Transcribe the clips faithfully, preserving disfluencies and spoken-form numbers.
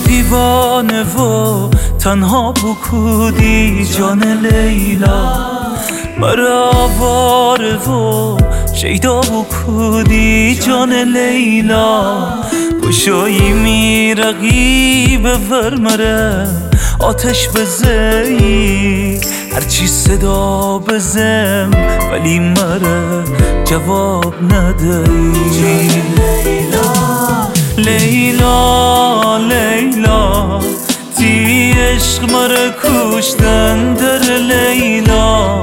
دیوانه و تنها بکودی جان لیلا، مرا آواره و شیدا بکودی جان لیلا. بشایی می رقیب ور مره آتش بزهی، هرچی صدا بزم ولی مره جواب ندهی. لیلا لیلا تی عشق مره کشتن در لیلا.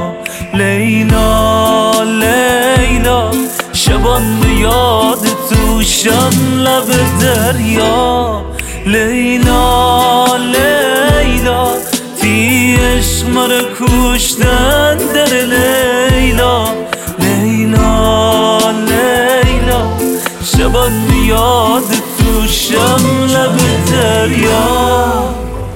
لیلا لیلا شبان به یاد توشم لب دریا. لیلا لیلا تی عشق مره کشتن در لیلا. لیلا لیلا شبان به یاد توشم لب دریا.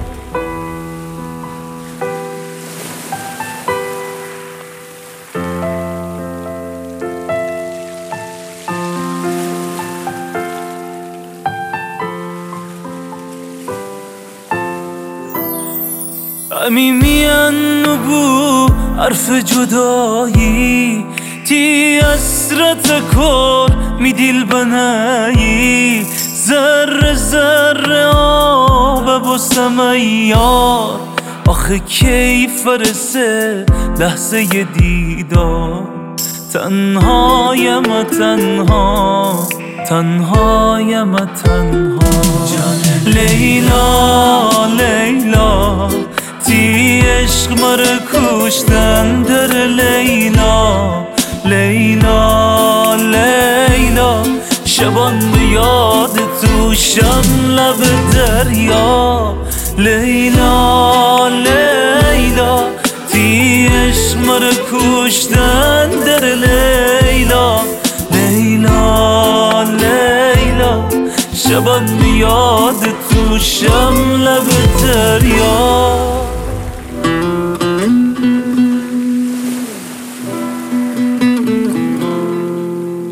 همی میان نگو حرف جدایی، تی اسرت کن می دیل بنایی. ذره ذره آب بستم ایار، آخه کی فرسه لحظه دیدار. تنهایم تنها تنهایم تنها. لیلا لیلا تی عشق مره کشتن در لیلا. لیلا لیلا شبان به یاد توشم لب دریا. لیلا لیلا تی عشق مره کشتن در لیلا. لیلا لیلا شبان به یاد توشم لب دریا.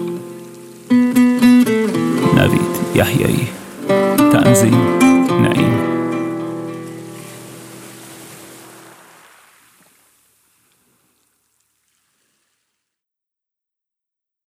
نوید یحیایی، تنظیم نعیم.